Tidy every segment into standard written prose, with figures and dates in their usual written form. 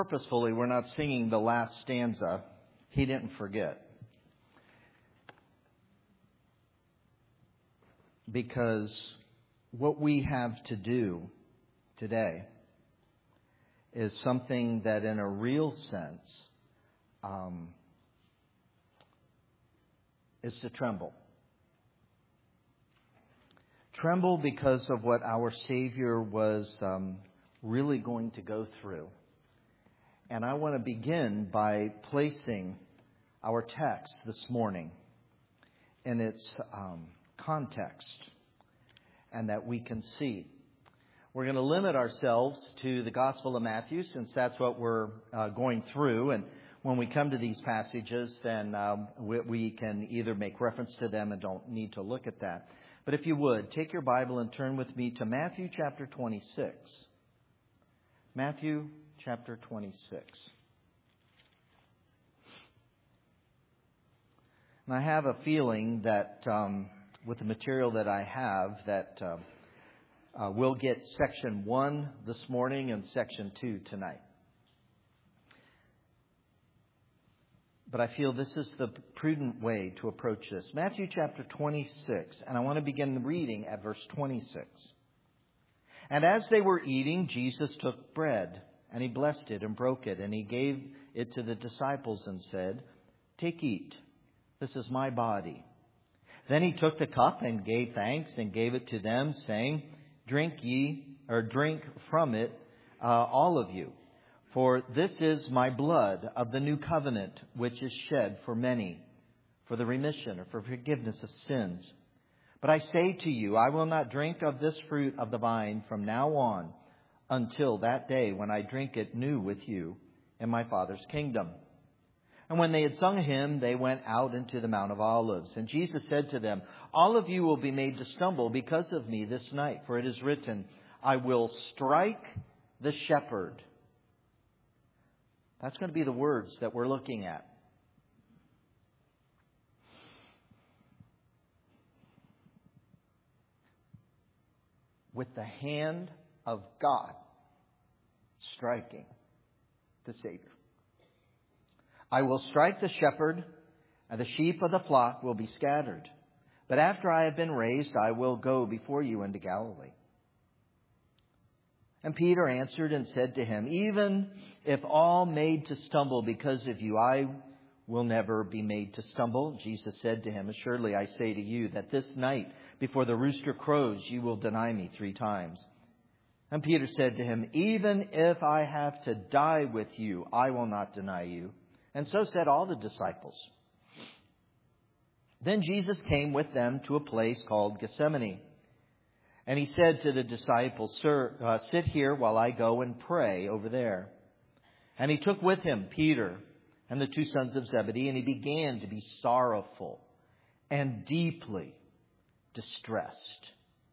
Purposefully, we're not singing the last stanza. He didn't forget. Because what we have to do today is something that in a real sense is to tremble. Tremble because of what our Savior was really going to go through. And I want to begin by placing our text this morning in its context, and that we can see. We're going to limit ourselves to the Gospel of Matthew, since that's what we're going through. And when we come to these passages, then we can either make reference to them and don't need to look at that. But if you would, take your Bible and turn with me to Matthew chapter 26. Matthew chapter 26. And I have a feeling that with the material that I have, that we'll get section 1 this morning and section 2 tonight. But I feel this is the prudent way to approach this. Matthew chapter 26, and I want to begin reading at verse 26. And as they were eating, Jesus took bread, and he blessed it and broke it, and he gave it to the disciples and said, "Take, eat. This is my body." Then he took the cup and gave thanks and gave it to them, saying, drink from it, all of you. For this is my blood of the new covenant, which is shed for many, for the remission or for forgiveness of sins. But I say to you, I will not drink of this fruit of the vine from now on, until that day when I drink it new with you in my Father's kingdom. And when they had sung a hymn, they went out into the Mount of Olives. And Jesus said to them, all of you will be made to stumble because of me this night. For it is written, I will strike the shepherd. That's going to be the words that we're looking at. With the hand of God striking the Savior. I will strike the shepherd, and the sheep of the flock will be scattered. But after I have been raised, I will go before you into Galilee. And Peter answered and said to him, even if all made to stumble because of you, I will never be made to stumble. Jesus said to him, assuredly I say to you that this night before the rooster crows, you will deny me 3 times. And Peter said to him, even if I have to die with you, I will not deny you. And so said all the disciples. Then Jesus came with them to a place called Gethsemane. And he said to the disciples, Sir, sit here while I go and pray over there. And he took with him Peter and the 2 sons of Zebedee, and he began to be sorrowful and deeply distressed.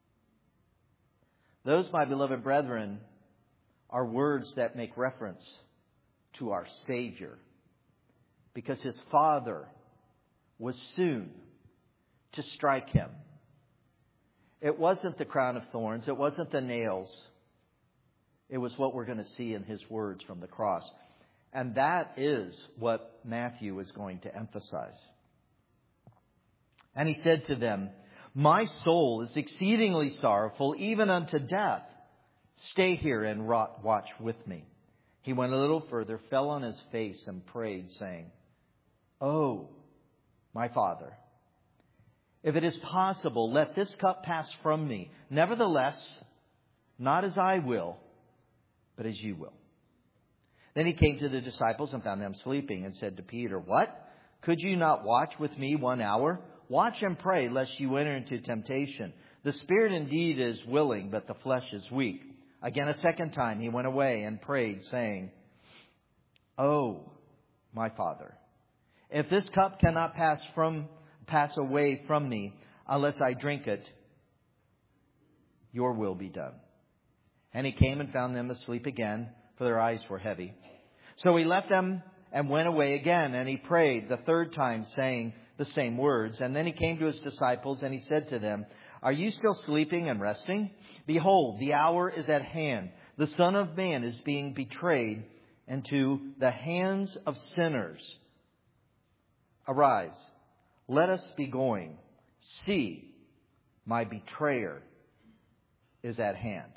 Those, my beloved brethren, are words that make reference to our Savior, because his Father was soon to strike him. It wasn't the crown of thorns. It wasn't the nails. It was what we're going to see in his words from the cross. And that is what Matthew is going to emphasize. And he said to them, my soul is exceedingly sorrowful, even unto death. Stay here and watch with me. He went a little further, fell on his face and prayed, saying, Oh, my Father, if it is possible, let this cup pass from me. Nevertheless, not as I will, but as you will. Then he came to the disciples and found them sleeping and said to Peter, What? Could you not watch with me 1 hour? Watch and pray, lest you enter into temptation. The spirit indeed is willing, but the flesh is weak. Again, a second time he went away and prayed, saying, Oh, my Father, if this cup cannot pass away from me unless I drink it, your will be done. And he came and found them asleep again, for their eyes were heavy. So he left them and went away again, and he prayed the 3rd time, saying the same words. And then he came to his disciples, and he said to them, Are you still sleeping and resting? Behold, the hour is at hand. The Son of Man is being betrayed into the hands of sinners. Arise, let us be going. See, my betrayer is at hand.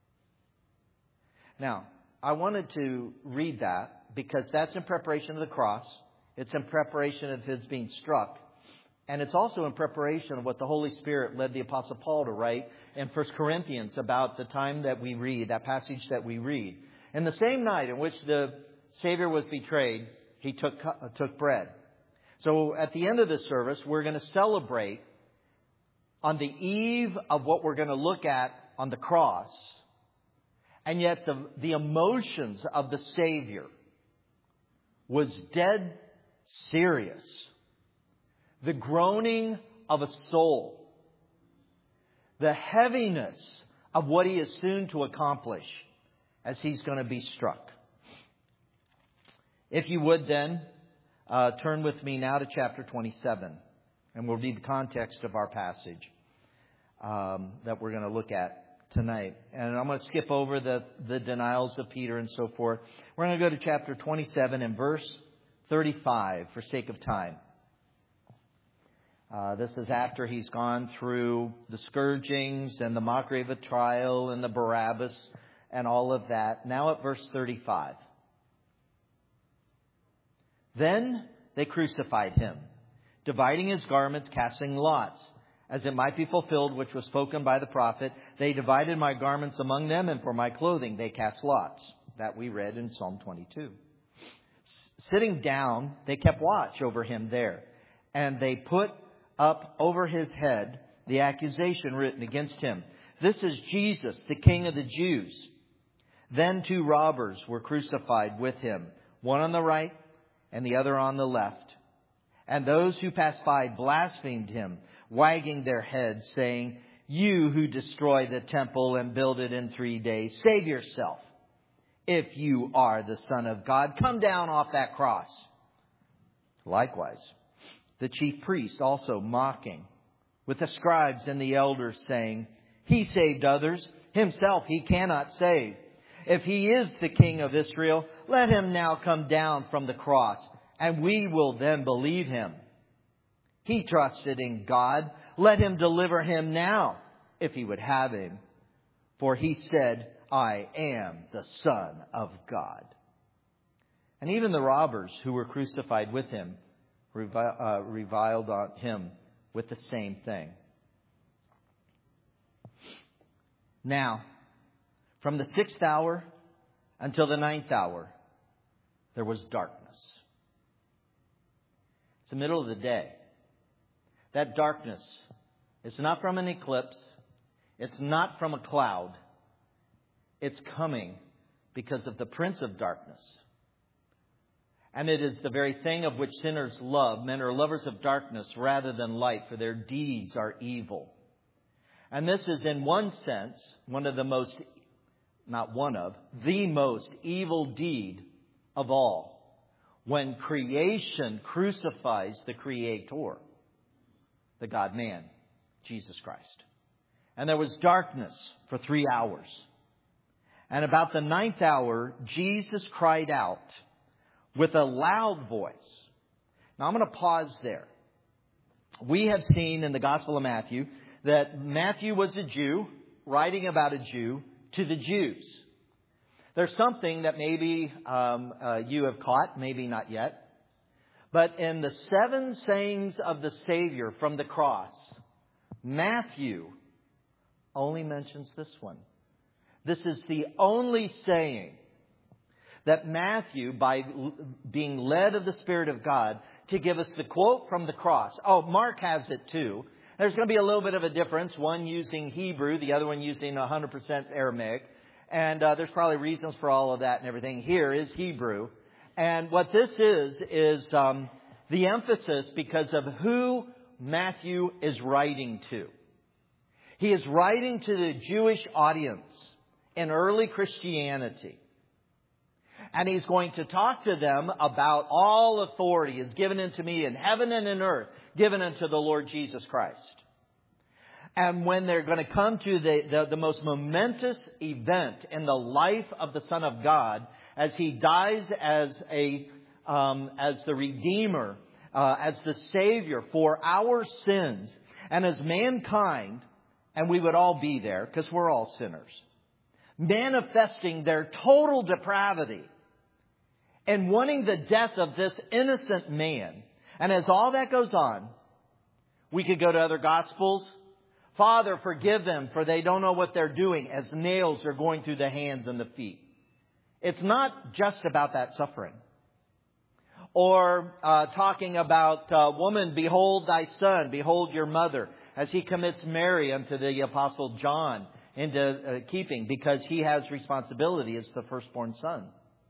Now, I wanted to read that because that's in preparation of the cross. It's in preparation of his being struck. And it's also in preparation of what the Holy Spirit led the Apostle Paul to write in 1 Corinthians about the time that we read, that passage that we read. And the same night in which the Savior was betrayed, he took bread. So at the end of this service, we're going to celebrate on the eve of what we're going to look at on the cross. And yet the emotions of the Savior was dead serious. The groaning of a soul. The heaviness of what he is soon to accomplish as he's going to be struck. If you would then, turn with me now to chapter 27. And we'll read the context of our passage that we're going to look at tonight. And I'm going to skip over the denials of Peter and so forth. We're going to go to chapter 27 and verse 35 for sake of time. This is after he's gone through the scourgings and the mockery of a trial and the Barabbas and all of that. Now at verse 35. Then they crucified him, dividing his garments, casting lots, as it might be fulfilled which was spoken by the prophet. They divided my garments among them, and for my clothing they cast lots. That we read in Psalm 22. Sitting down, they kept watch over him there, and they put up over his head the accusation written against him. This is Jesus, the King of the Jews. Then 2 robbers were crucified with him, one on the right and the other on the left. And those who passed by blasphemed him, wagging their heads, saying, "You who destroy the temple and build it in 3 days, save yourself. If you are the Son of God, come down off that cross." Likewise, the chief priests also mocking with the scribes and the elders, saying, "He saved others, himself he cannot save. If he is the King of Israel, let him now come down from the cross, and we will then believe him. He trusted in God. Let him deliver him now, if he would have him. For he said, 'I am the Son of God.'" And even the robbers who were crucified with him reviled on him with the same thing. Now, from the 6th hour until the 9th hour, there was darkness. It's the middle of the day. That darkness is not from an eclipse. It's not from a cloud. It's coming because of the prince of darkness. And it is the very thing of which sinners love. Men are lovers of darkness rather than light, for their deeds are evil. And this is, in one sense, the most evil deed of all. When creation crucifies the Creator, the God-man, Jesus Christ. And there was darkness for 3 hours. And about the 9th hour, Jesus cried out with a loud voice. Now I'm going to pause there. We have seen in the Gospel of Matthew that Matthew was a Jew, writing about a Jew to the Jews. There's something that maybe you have caught, maybe not yet. But in the 7 sayings of the Savior from the cross, Matthew only mentions this one. This is the only saying that Matthew, by being led of the Spirit of God, to give us the quote from the cross. Oh, Mark has it too. There's going to be a little bit of a difference. One using Hebrew, the other one using 100% Aramaic. And there's probably reasons for all of that and everything. Here is Hebrew. And what this is the emphasis because of who Matthew is writing to. He is writing to the Jewish audience in early Christianity. And he's going to talk to them about all authority is given unto me in heaven and in earth, given unto the Lord Jesus Christ. And when they're going to come to the most momentous event in the life of the Son of God, as He dies as the Redeemer, as the Savior for our sins, and as mankind, and we would all be there because we're all sinners, manifesting their total depravity and wanting the death of this innocent man. And as all that goes on, we could go to other Gospels. Father, forgive them, for they don't know what they're doing, as nails are going through the hands and the feet. It's not just about that suffering. Or talking about, woman, behold thy son, behold your mother, as he commits Mary unto the Apostle John into keeping, because he has responsibility as the firstborn son.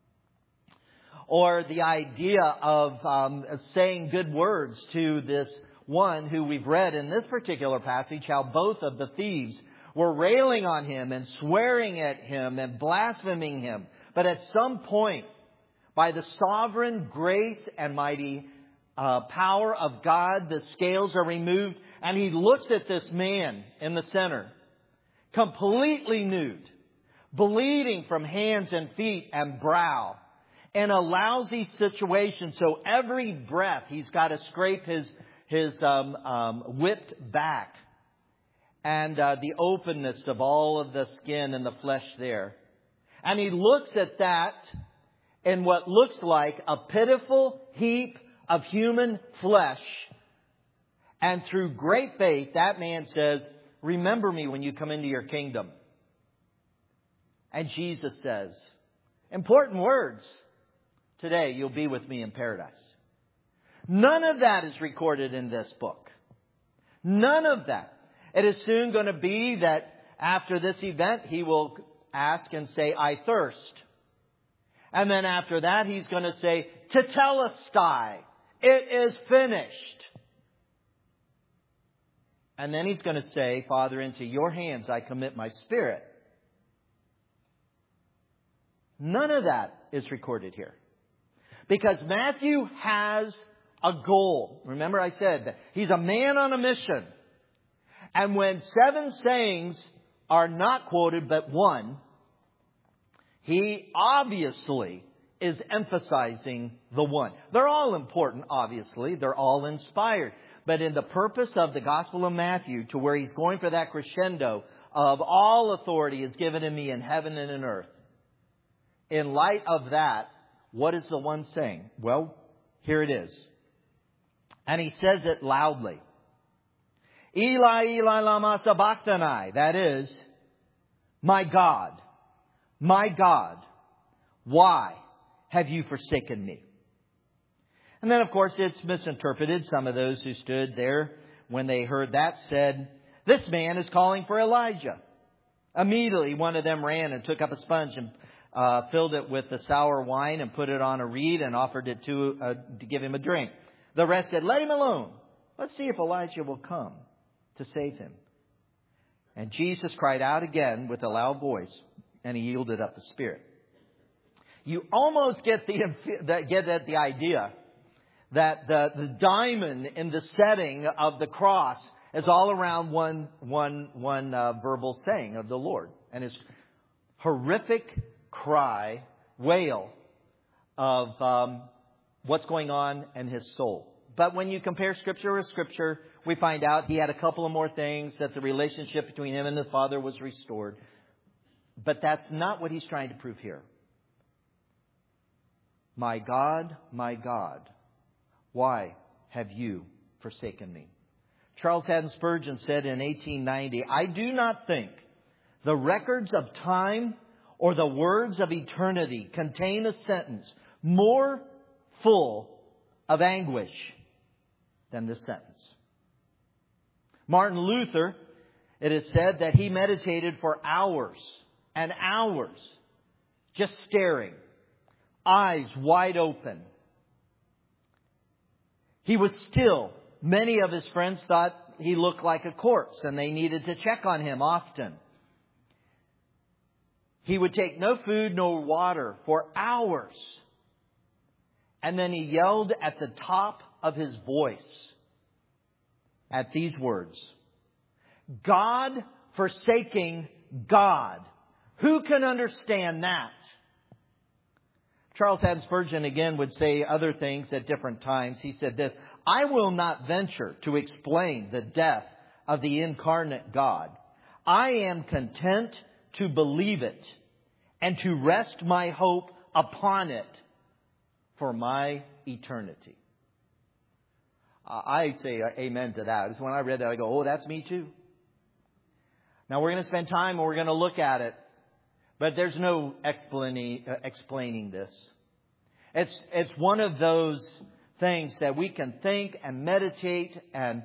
Or the idea of saying good words to this one who we've read in this particular passage, how both of the thieves were railing on him and swearing at him and blaspheming him. But at some point, by the sovereign grace and mighty power of God, the scales are removed, and he looks at this man in the center, completely nude, bleeding from hands and feet and brow, and a lousy situation. So every breath, he's got to scrape his whipped back, and the openness of all of the skin and the flesh there. And he looks at that in what looks like a pitiful heap of human flesh. And through great faith, that man says, remember me when you come into your kingdom. And Jesus says, important words, today you'll be with me in paradise. None of that is recorded in this book. None of that. It is soon going to be that after this event, he will ask and say, I thirst. And then after that, he's going to say, Tetelestai, it is finished. And then he's going to say, Father, into your hands I commit my spirit. None of that is recorded here. Because Matthew has a goal. Remember I said that he's a man on a mission. And when 7 sayings are not quoted but one, he obviously is emphasizing the one. They're all important, obviously. They're all inspired. But in the purpose of the Gospel of Matthew, to where he's going for that crescendo of all authority is given to me in heaven and in earth. In light of that, what is the one saying? Well, here it is. And he says it loudly. Eli, Eli, lama sabachthani. That is, my God, why have you forsaken me? And then, of course, it's misinterpreted. Some of those who stood there when they heard that said, this man is calling for Elijah. Immediately, one of them ran and took up a sponge and filled it with the sour wine and put it on a reed and offered it to give him a drink. The rest said, let him alone. Let's see if Elijah will come to save him. And Jesus cried out again with a loud voice, and he yielded up the spirit. You almost get the idea that the diamond in the setting of the cross is all around one verbal saying of the Lord, and his horrific cry, wail of what's going on in his soul. But when you compare Scripture with Scripture, we find out he had a couple of more things, that the relationship between him and the Father was restored. But that's not what he's trying to prove here. My God, why have you forsaken me? Charles Haddon Spurgeon said in 1890, I do not think the records of time or the words of eternity contain a sentence more full of anguish than this sentence. Martin Luther, it is said that he meditated for hours and hours, just staring, eyes wide open. He was still, many of his friends thought he looked like a corpse and they needed to check on him often. He would take no food, no water for hours. And then he yelled at the top of his voice at these words, God forsaking God. Who can understand that? Charles Haddon Spurgeon again would say other things at different times. He said this: I will not venture to explain the death of the incarnate God. I am content to believe it and to rest my hope upon it for my eternity. I say amen to that. When I read that, I go, oh, that's me too. Now we're going to spend time and we're going to look at it. But there's no explaining this. It's one of those things that we can think and meditate and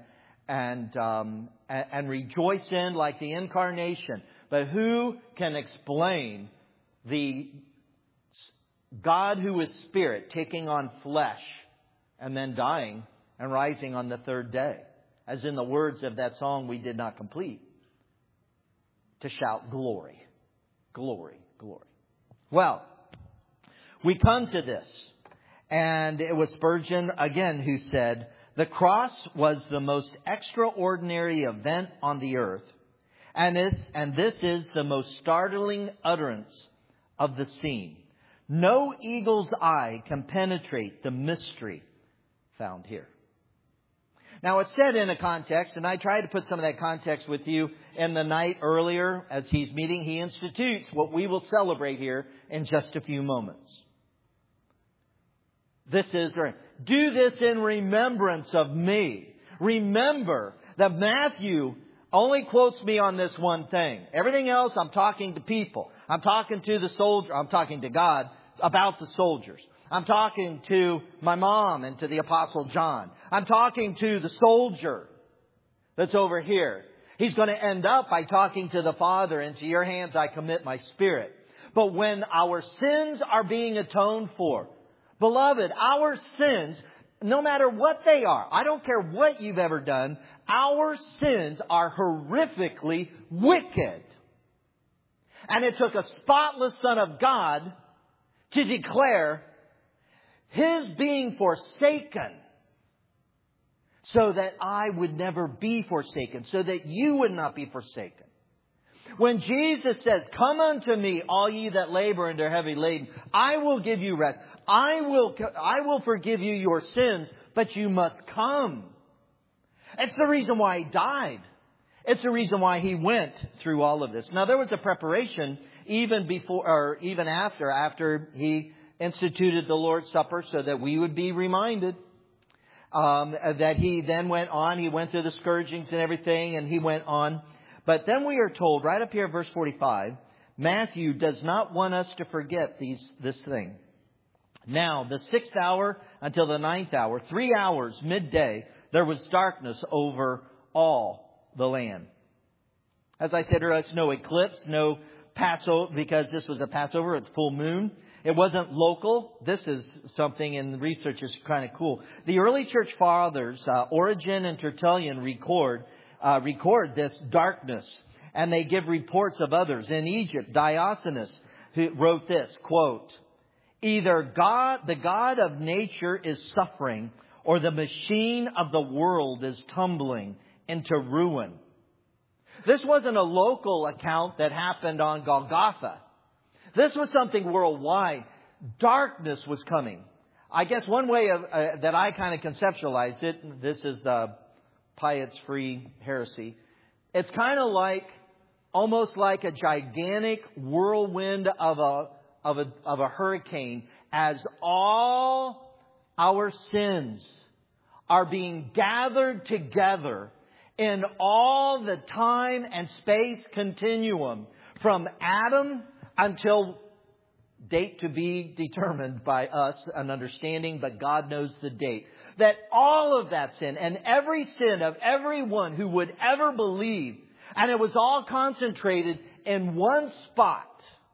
rejoice in, like the incarnation. But who can explain the God who is Spirit taking on flesh and then dying and rising on the third day? As in the words of that song we did not complete. To shout glory. Glory, glory. Well, we come to this. And it was Spurgeon again who said, the cross was the most extraordinary event on the earth. And this is the most startling utterance of the scene. No eagle's eye can penetrate the mystery found here. Now, it's said in a context, and I tried to put some of that context with you in the night earlier as he's meeting. He institutes what we will celebrate here in just a few moments. Do this in remembrance of me. Remember that Matthew only quotes me on this one thing. Everything else, I'm talking to people. I'm talking to the soldier. I'm talking to God about the soldiers. I'm talking to my mom and to the Apostle John. I'm talking to the soldier that's over here. He's going to end up by talking to the Father. Into your hands I commit my spirit. But when our sins are being atoned for, beloved, our sins, no matter what they are, I don't care what you've ever done, our sins are horrifically wicked. And it took a spotless Son of God to declare His being forsaken so that I would never be forsaken, so that you would not be forsaken. When Jesus says, come unto me, all ye that labor and are heavy laden, I will give you rest. I will forgive you your sins, but you must come. It's the reason why He died. It's the reason why He went through all of this. Now, there was a preparation even before, or even after He instituted the Lord's Supper, so that we would be reminded that He then went on. He went through the scourgings and everything, and He went on. But then we are told, right up here, verse 45, Matthew does not want us to forget this thing. Now, the 6th hour until the 9th hour, 3 hours, midday, there was darkness over all the land. As I said earlier, it's no eclipse, no Passover, because this was a Passover at full moon. It wasn't local. This is something in research is kind of cool. The early church fathers, Origen and Tertullian, record this darkness, and they give reports of others. In Egypt, Diosthenes who wrote this, quote, either the God of nature is suffering, or the machine of the world is tumbling into ruin. This wasn't a local account that happened on Golgotha. This was something worldwide. Darkness was coming. I guess one way that I kind of conceptualized it, this is the Piet's-free heresy. It's kind of like, almost like a gigantic whirlwind of a hurricane, as all our sins are being gathered together in all the time and space continuum from Adam until date to be determined by us, an understanding, but God knows the date. That all of that sin and every sin of everyone who would ever believe, and it was all concentrated in one spot.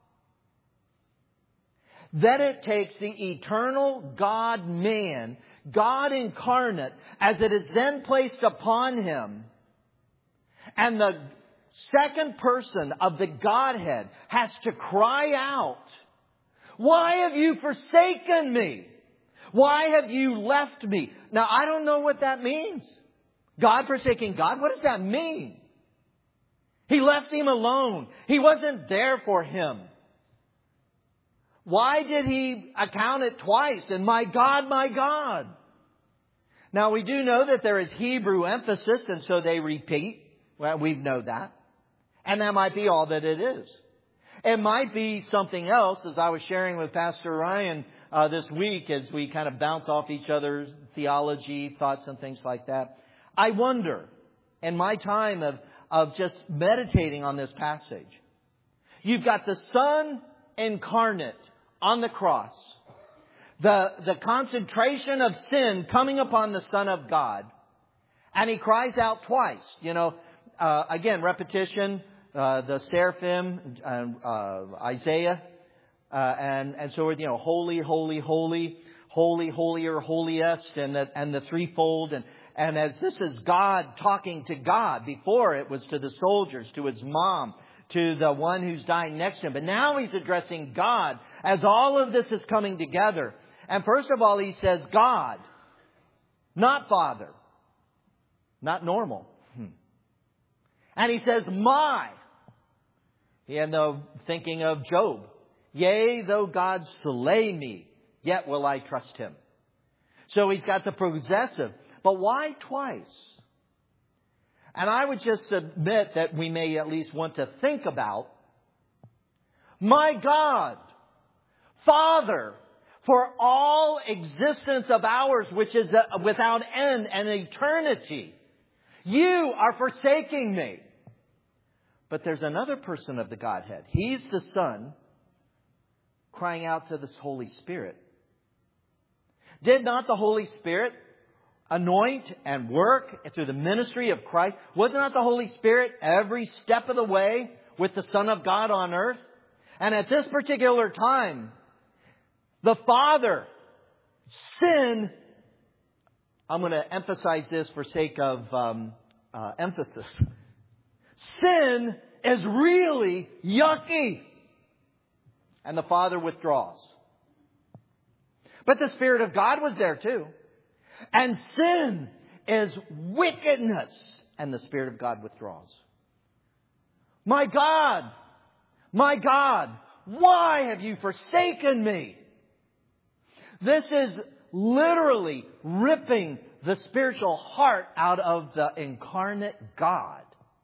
Then it takes the eternal God-man, God incarnate, as it is then placed upon Him. And the second person of the Godhead has to cry out, why have you forsaken me? Why have you left me? Now, I don't know what that means. God forsaking God, what does that mean? He left him alone. He wasn't there for him. Why did he account it twice? And my God, my God. Now we do know that there is Hebrew emphasis, and so they repeat. Well, we know that. And that might be all that it is. It might be something else, as I was sharing with Pastor Ryan this week, as we kind of bounce off each other's theology, thoughts and things like that. I wonder, in my time of just meditating on this passage, you've got the Son incarnate on the cross. The concentration of sin coming upon the Son of God. And He cries out twice. Again, repetition. The seraphim, Isaiah, and so holy, holy, holy, holy, holier, holiest, and the threefold. And as this is God talking to God, before it was to the soldiers, to His mom, to the one who's dying next to Him. But now He's addressing God as all of this is coming together. And first of all, He says God, not Father, not normal. And He says, my. And thinking of Job. Yea, though God slay me, yet will I trust Him. So He's got the possessive. But why twice? And I would just submit that we may at least want to think about, my God, Father, for all existence of ours, which is without end and eternity, You are forsaking me. But there's another person of the Godhead. He's the Son crying out to this Holy Spirit. Did not the Holy Spirit anoint and work through the ministry of Christ? Was not the Holy Spirit every step of the way with the Son of God on earth? And at this particular time, the Father, sin, I'm going to emphasize this for sake of emphasis. Sin is really yucky. And the Father withdraws. But the Spirit of God was there too. And sin is wickedness. And the Spirit of God withdraws. My God, why have you forsaken me? This is literally ripping the spiritual heart out of the incarnate God.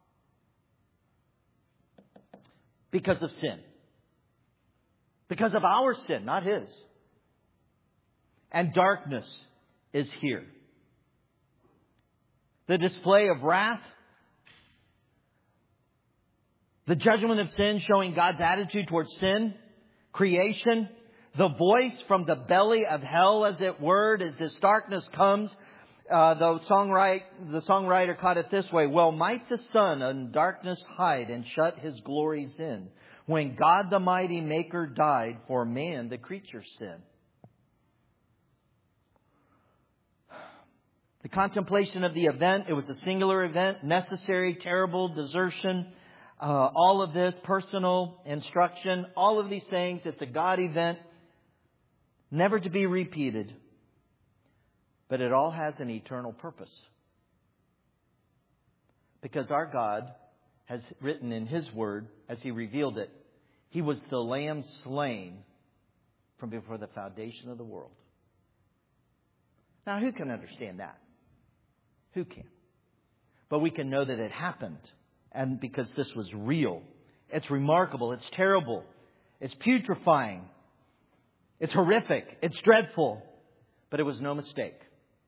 Because of sin. Because of our sin, not His. And darkness is here. The display of wrath. The judgment of sin showing God's attitude towards sin. Creation. The voice from the belly of hell, as it were, as this darkness comes. The songwriter caught it this way. Well, might the sun in darkness hide and shut His glories in, when God the mighty Maker died for man, the creature's sin. The contemplation of the event, it was a singular event, necessary, terrible, desertion, all of this, personal instruction, all of these things. It's a God event, never to be repeated. But it all has an eternal purpose. Because our God has written in His Word, as He revealed it, He was the Lamb slain from before the foundation of the world. Now, who can understand that? Who can? But we can know that it happened. And because this was real. It's remarkable. It's terrible. It's putrefying. It's horrific. It's dreadful. But it was no mistake.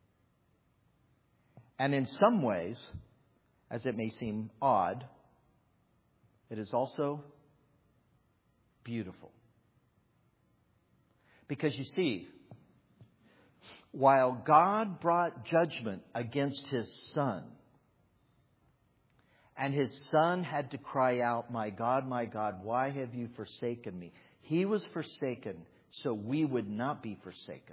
And in some ways, as it may seem odd, it is also beautiful. Because you see, while God brought judgment against His Son, and His Son had to cry out, my God, why have you forsaken me? He was forsaken so we would not be forsaken.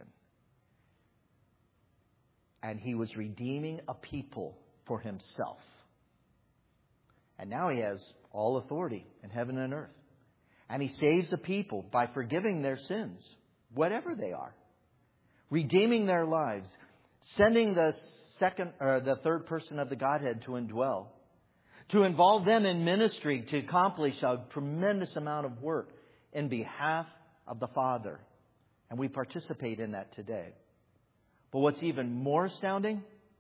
And He was redeeming a people for Himself. And now He has all authority in heaven and earth. And He saves the people by forgiving their sins, whatever they are. Redeeming their lives. Sending the third person of the Godhead to indwell. To involve them in ministry to accomplish a tremendous amount of work in behalf of the Father. And we participate in that today. But what's even more astounding?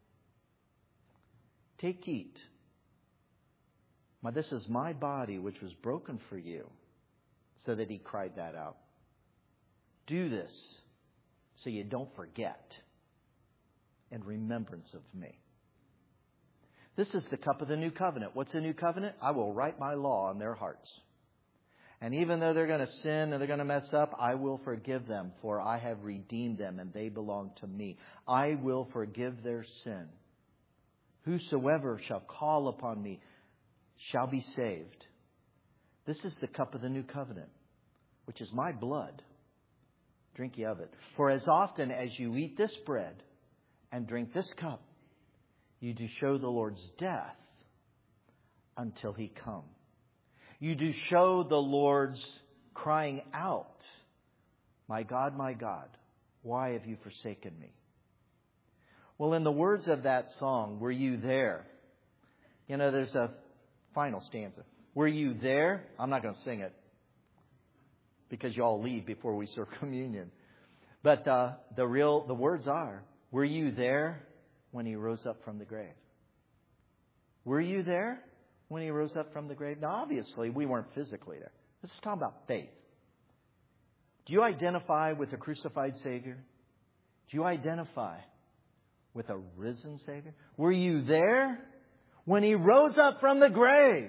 Take, eat. Now, this is my body which was broken for you. So that he cried that out. Do this so you don't forget in remembrance of me. This is the cup of the new covenant. What's the new covenant? I will write my law on their hearts. And even though they're going to sin and they're going to mess up, I will forgive them, for I have redeemed them and they belong to me. I will forgive their sin. Whosoever shall call upon me shall be saved. This is the cup of the new covenant, which is my blood. Drink ye of it. For as often as you eat this bread and drink this cup, you do show the Lord's death until he come. You do show the Lord's crying out, my God, why have you forsaken me? Well, in the words of that song, were you there? You know, there's a final stanza. Were you there? I'm not going to sing it because you all leave before we serve communion. But the words are, were you there when he rose up from the grave? Were you there when he rose up from the grave? Now, obviously, we weren't physically there. This is talking about faith. Do you identify with a crucified Savior? Do you identify with a risen Savior? Were you there when he rose up from the grave?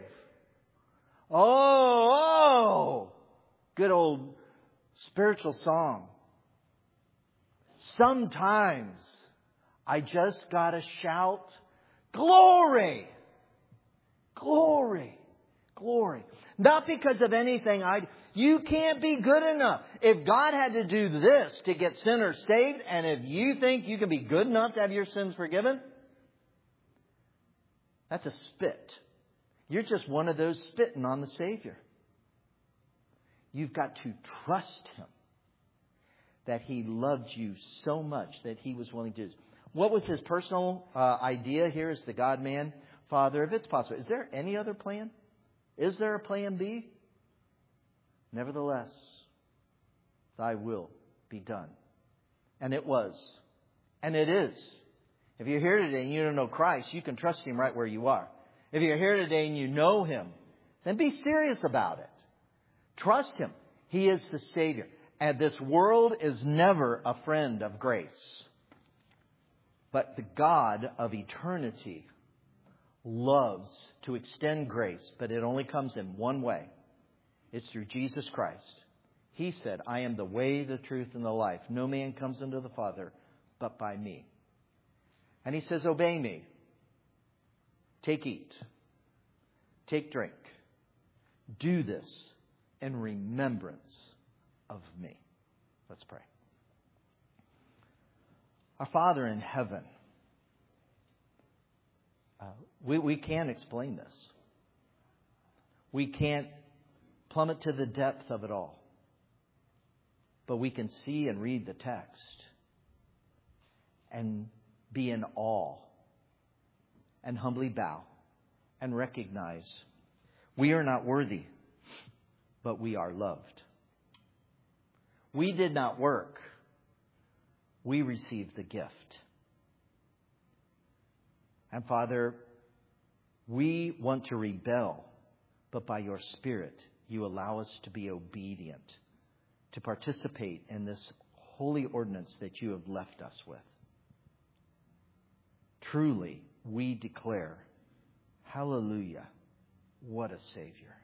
Oh, good old spiritual song. Sometimes I just got to shout, glory, glory, glory. Not because of anything you can't be good enough. If God had to do this to get sinners saved, and if you think you can be good enough to have your sins forgiven, that's a spit. You're just one of those spitting on the Savior. You've got to trust Him that He loved you so much that He was willing to do this. What was His personal idea here as the God-man? Father, if it's possible, is there any other plan? Is there a plan B? Nevertheless, thy will be done. And it was. And it is. If you're here today and you don't know Christ, you can trust Him right where you are. If you're here today and you know Him, then be serious about it. Trust Him. He is the Savior. And this world is never a friend of grace. But the God of eternity loves to extend grace, but it only comes in one way. It's through Jesus Christ. He said, I am the way, the truth, and the life. No man comes unto the Father but by me. And He says, obey me. Take, eat. Take, drink. Do this in remembrance of me. Let's pray. Our Father in heaven, we can't explain this. We can't plummet to the depth of it all. But we can see and read the text and be in awe and humbly bow and recognize we are not worthy, but we are loved. We did not work. We received the gift. And Father, we want to rebel, but by your Spirit, you allow us to be obedient, to participate in this holy ordinance that you have left us with. Truly, we declare, hallelujah, what a Savior.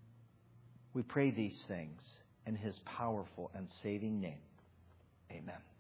We pray these things in His powerful and saving name. Amen.